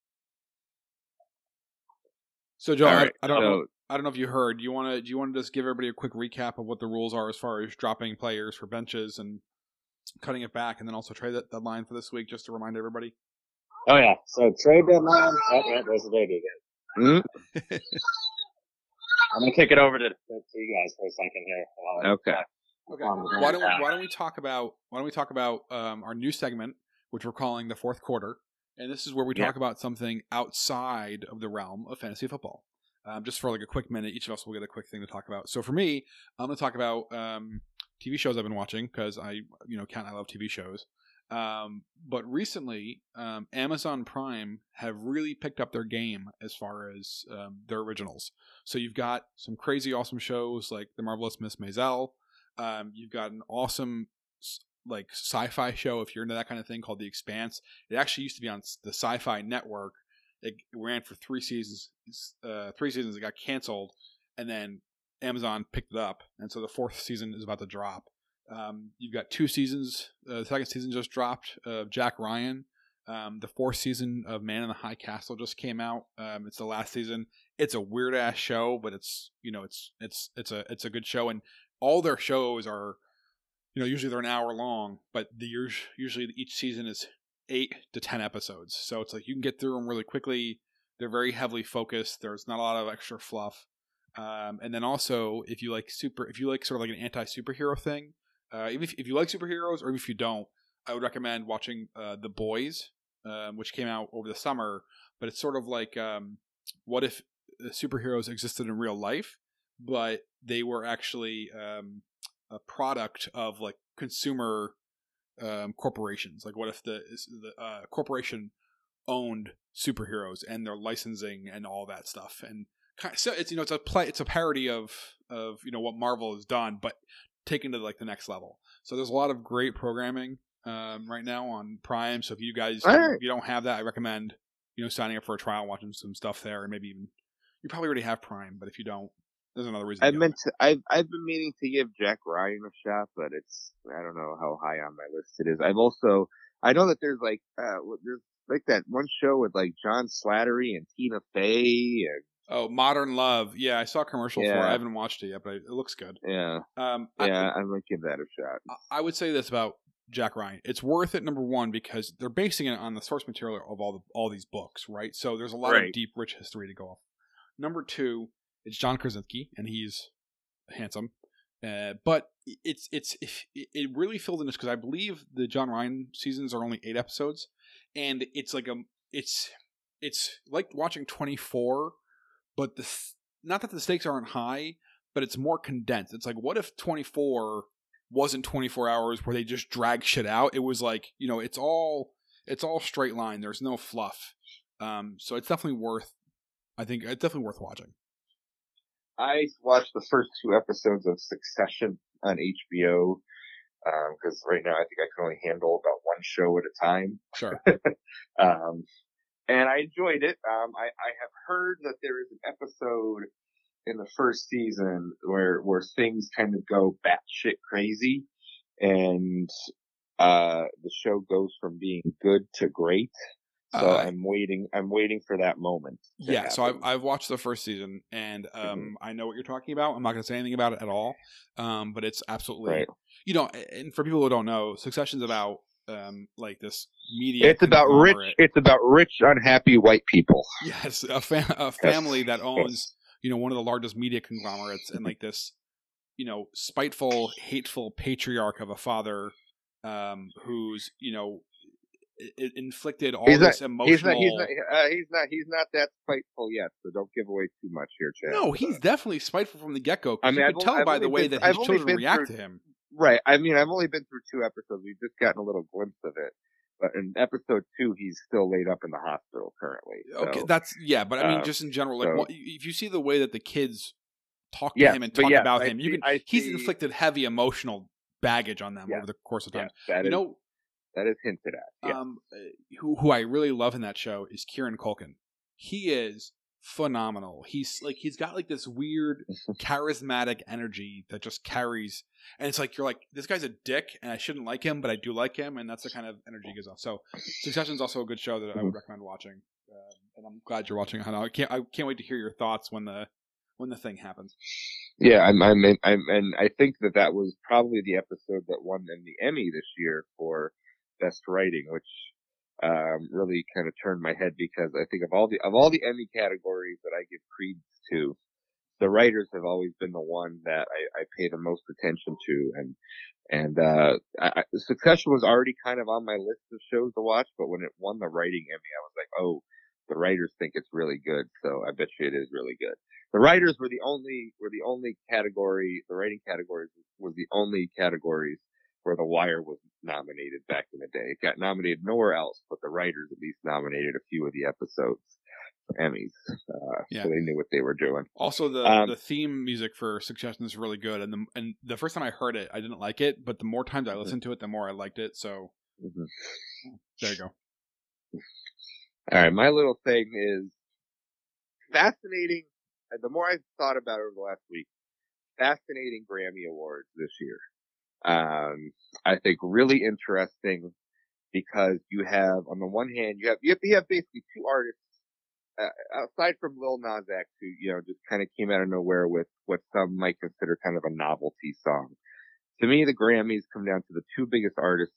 So, Joe, All I, right. I don't know. So, I don't know if you heard. Do you want to? Do you want to just give everybody a quick recap of what the rules are as far as dropping players for benches and cutting it back, and then also trade that deadline for this week, just to remind everybody? Oh yeah, so trade deadline. Oh, yeah, there's the baby again. mm, I'm gonna kick it over to, to you guys for a second here. Uh, okay. Okay. Um, Why don't yeah. Why don't we talk about Why don't we talk about um, our new segment, which we're calling the fourth quarter, and this is where we Yeah. talk about something outside of the realm of fantasy football. Um, just for like a quick minute, each of us will get a quick thing to talk about. So for me, I'm going to talk about um, T V shows I've been watching because I, you know, can't I love T V shows. Um, but recently, um, Amazon Prime have really picked up their game as far as um, their originals. So you've got some crazy awesome shows like The Marvelous Miss Maisel. Um, you've got an awesome s- like sci-fi show if you're into that kind of thing called The Expanse. It actually used to be on s- the Sci-Fi Network. It ran for three seasons. Uh, three seasons. It got canceled, and then Amazon picked it up, and so the fourth season is about to drop. Um, you've got two seasons. Uh, the second season just dropped of Jack Ryan. Um, the fourth season of Man in the High Castle just came out. Um, it's the last season. It's a weird ass show, but it's you know it's it's it's a it's a good show, and all their shows are, you know, usually they're an hour long, but the usually each season is eight to ten episodes, so it's like you can get through them really quickly. They're very heavily focused. There's not a lot of extra fluff. Um, and then also, if you like super, if you like sort of like an anti-superhero thing, uh, even if, if you like superheroes, or if you don't, I would recommend watching uh, The Boys, um, which came out over the summer. But it's sort of like, um, what if the superheroes existed in real life, but they were actually um, a product of like consumer um, corporations? Like, what if the the uh, corporation owned superheroes and their licensing and all that stuff? And so it's, you know, it's a play, it's a parody of of you know what Marvel has done, but taken to like the next level. So there's a lot of great programming um, right now on Prime. So if you guys right. if you don't have that, I recommend you know signing up for a trial, watching some stuff there, and maybe even you probably already have Prime, but if you don't, there's another reason. I to meant to, I've I've been meaning to give Jack Ryan a shot, but it's I don't know how high on my list it is. I've also I know that there's like uh there's like that one show with like John Slattery and Tina Fey and. Oh, Modern Love. Yeah, I saw a commercial yeah. for it. I haven't watched it yet, but it looks good. Yeah. Um, yeah, I, I'm going to give that a shot. I would say this about Jack Ryan. It's worth it, number one, because they're basing it on the source material of all the, all these books, right? So there's a lot right. of deep, rich history to go off. Number two, it's John Krasinski, and he's handsome. Uh, but it's it's it really filled in this because I believe the John Ryan seasons are only eight episodes, and it's like a it's it's like watching twenty-four. But the not that the stakes aren't high, but it's more condensed. It's like, what if twenty-four wasn't twenty-four hours where they just drag shit out? It was like, you know, it's all it's all straight line. There's no fluff. Um, so it's definitely worth. I think it's definitely worth watching. I watched the first two episodes of Succession on H B O because um, right now I think I can only handle about one show at a time. Sure. um, And I enjoyed it. Um, I, I have heard that there is an episode in the first season where, where things kind of go batshit crazy and, uh, the show goes from being good to great. So uh, I'm waiting, I'm waiting for that moment. Yeah. happen. So I've, I've watched the first season and, um, mm-hmm. I know what you're talking about. I'm not going to say anything about it at all. Um, but it's absolutely, right. you know, and for people who don't know, Succession's about, um, like this media. It's about rich. It's about rich, unhappy white people. Yes, a, fa- a family that owns, you know, one of the largest media conglomerates, and like this, you know, spiteful, hateful patriarch of a father, um, who's, you know, it inflicted all he's this not, emotional. He's not. He's not, uh, he's not. He's not that spiteful yet. So don't give away too much here, Chad. No, he's definitely spiteful from the get go. I mean, you can I've tell only, by I've the way been, that his I've children react through, to him. Right. I mean, I've only been through two episodes. We've just gotten a little glimpse of it. But in episode two, he's still laid up in the hospital currently. So, okay, that's yeah. But I mean, um, just in general, like, so, what, if you see the way that the kids talk to yes, him and talk yes, about I him, see, you can. I he's see, inflicted heavy emotional baggage on them yes, over the course of time. Yes, that you is, know, that is hinted at. Yes. Um, who who I really love in that show is Kieran Culkin. He is phenomenal. He's like he's got like this weird charismatic energy that just carries, and it's like you're like, this guy's a dick and I shouldn't like him, but I do like him, and that's the kind of energy he gives off. So Succession's also a good show that I would recommend watching, uh, and I'm glad you're watching it. I can't I can't wait to hear your thoughts when the when the thing happens. Yeah, I'm I'm I'm and I think that that was probably the episode that won them the Emmy this year for best writing, which um really kind of turned my head because I think of all the of all the Emmy categories that I give credence to, the writers have always been the one that I, I pay the most attention to, and and uh I, I, Succession was already kind of on my list of shows to watch, but when it won the writing Emmy, I was like, oh, the writers think it's really good, so I bet you it is really good. The writers were the only were the only category, the writing categories was the only categories where The Wire was nominated back in the day. It got nominated nowhere else, but the writers at least nominated a few of the episodes for Emmys. Uh, yeah. So they knew what they were doing. Also, the, um, the theme music for Succession is really good. And the, and the first time I heard it, I didn't like it, but the more times I listened to it, the more I liked it. So mm-hmm. There you go. All right. My little thing is fascinating. The more I've thought about it over the last week, fascinating Grammy Awards this year. Um, I think really interesting because you have, on the one hand, you have, you have, you have basically two artists, uh, aside from Lil Nas X, who, you know, just kind of came out of nowhere with what some might consider kind of a novelty song. To me, the Grammys come down to the two biggest artists of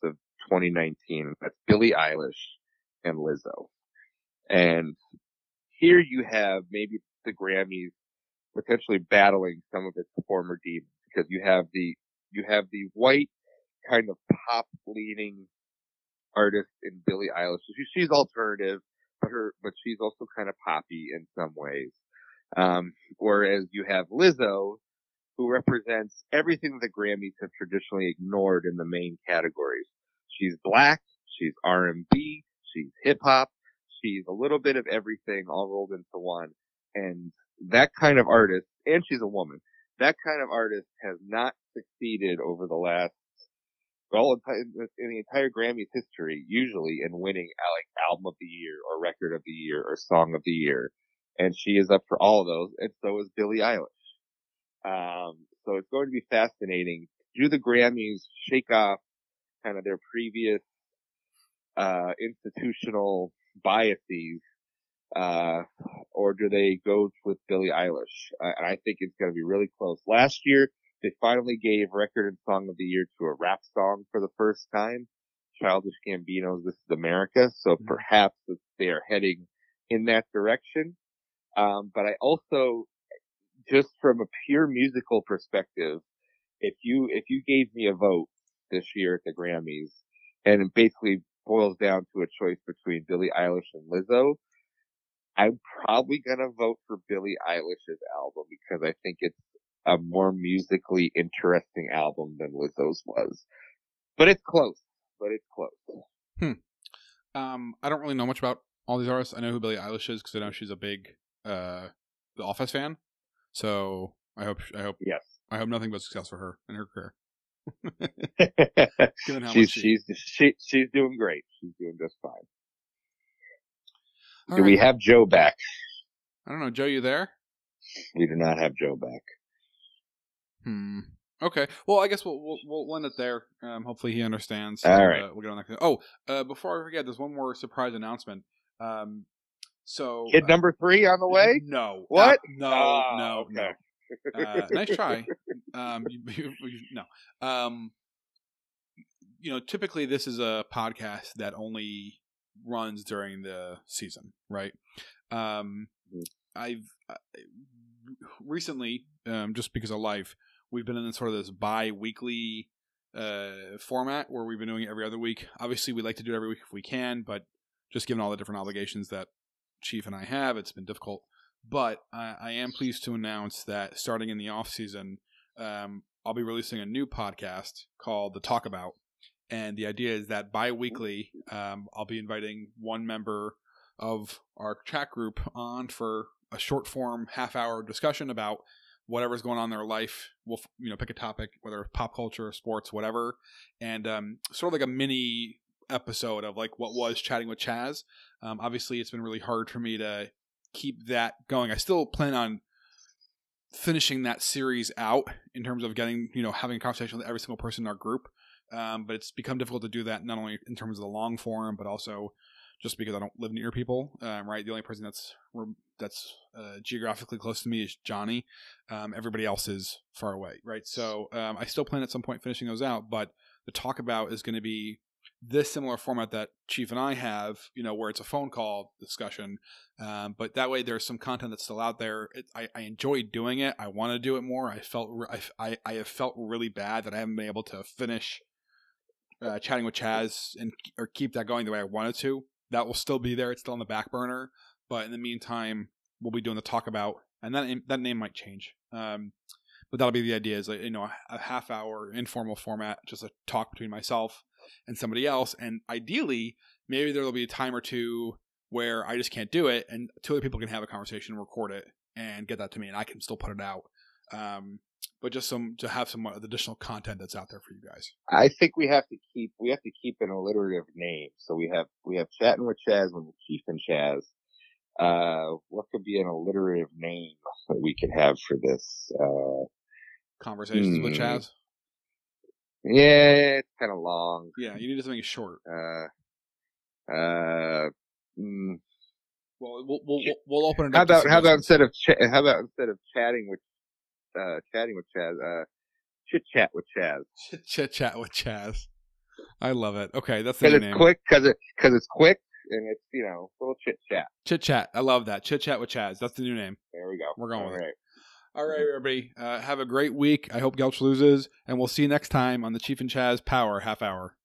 twenty nineteen. That's Billie Eilish and Lizzo. And here you have maybe the Grammys potentially battling some of its former demons, because you have the you have the white kind of pop leaning artist in Billie Eilish. She, she's alternative, but her but she's also kind of poppy in some ways. Um, whereas you have Lizzo, who represents everything that the Grammys have traditionally ignored in the main categories. She's black, she's R and B, she's hip hop, she's a little bit of everything all rolled into one. And that kind of artist, and she's a woman, that kind of artist has not succeeded over the last, well, in the entire Grammys history, usually in winning like album of the year or record of the year or song of the year. And she is up for all of those, and so is Billie Eilish. Um, so it's going to be fascinating. Do the Grammys shake off kind of their previous, uh, institutional biases, uh, or do they go with Billie Eilish? Uh, and I think it's going to be really close. Last year, they finally gave Record and Song of the Year to a rap song for the first time. Childish Gambino's This Is America. So mm-hmm. perhaps they are heading in that direction. Um, but I also, just from a pure musical perspective, if you, if you gave me a vote this year at the Grammys, and it basically boils down to a choice between Billie Eilish and Lizzo, I'm probably gonna vote for Billie Eilish's album, because I think it's a more musically interesting album than Lizzo's was. But it's close. But it's close. Hmm. Um, I don't really know much about all these artists. I know who Billie Eilish is because I know she's a big uh, The Office fan. So I hope I hope yes. I hope nothing but success for her in her career. Given how she's much she... she's she, she's doing great. She's doing just fine. All do right. we have Joe back? I don't know. Joe, you there? We do not have Joe back. Hmm. Okay. Well, I guess we'll we'll, we'll end it there. Um, hopefully he understands. All right. Uh, we'll get on that. Oh, uh, before I forget, there's one more surprise announcement. Um, so kid number three on the way? No. What? Uh, no. Oh, no. okay. No. Uh, nice try. Um, you, you, you, no. Um, you know, typically this is a podcast that only runs during the season, right? Um, I've uh, recently, um, just because of life, we've been in sort of this bi-weekly uh, format where we've been doing it every other week. Obviously, we like to do it every week if we can, but just given all the different obligations that Chief and I have, it's been difficult. But I, I am pleased to announce that starting in the off season, um, I'll be releasing a new podcast called The Talk About. And the idea is that bi-weekly, um, I'll be inviting one member of our chat group on for a short form half hour discussion about whatever's going on in their life. We'll, you know, pick a topic, whether it's pop culture, sports, whatever. And um, sort of like a mini episode of like what was Chatting with Chaz. Um, obviously, it's been really hard for me to keep that going. I still plan on finishing that series out in terms of getting, you know, having a conversation with every single person in our group. Um, but it's become difficult to do that, not only in terms of the long form, but also just because I don't live near people. Um, right, the only person that's that's uh, geographically close to me is Johnny. Um, everybody else is far away. Right, so um, I still plan at some point finishing those out. But the Talk About is going to be this similar format that Chief and I have, you know, where it's a phone call discussion. Um, but that way, there's some content that's still out there. It, I, I enjoy doing it. I want to do it more. I felt I, I I have felt really bad that I haven't been able to finish. Uh, chatting with Chaz and or keep that going the way I wanted to. That will still be there. It's still on the back burner. But in the meantime, we'll be doing the Talk About, and that that name might change. Um, but that'll be the idea. Is like, you know, a, a half hour informal format, just a talk between myself and somebody else. And ideally, maybe there will be a time or two where I just can't do it, and two other people can have a conversation, record it, and get that to me, and I can still put it out. Um, But just some to have some additional content that's out there for you guys. I think we have to keep we have to keep an alliterative name. So we have we have Chatting with Chaz and Chief and Chaz. Uh, what could be an alliterative name that we could have for this? Uh, Conversations hmm. with Chaz. Yeah, it's kind of long. Yeah, you need something short. Uh, uh. Mm. Well, we'll we'll we'll open it how up. How about how about instead of ch- how about instead of chatting with Uh, chatting with Chaz, uh, chit chat with Chaz. Chit chat with Chaz. I love it. Okay, that's the Because new it's name. quick, because it, cause it's quick, and it's, you know, a little chit-chat. Chit Chat. I love that. Chit Chat with Chaz. That's the new name. There we go. We're going All with it. right. All right, everybody. Uh, have a great week. I hope Gelch loses, and we'll see you next time on the Chief and Chaz Power Half Hour.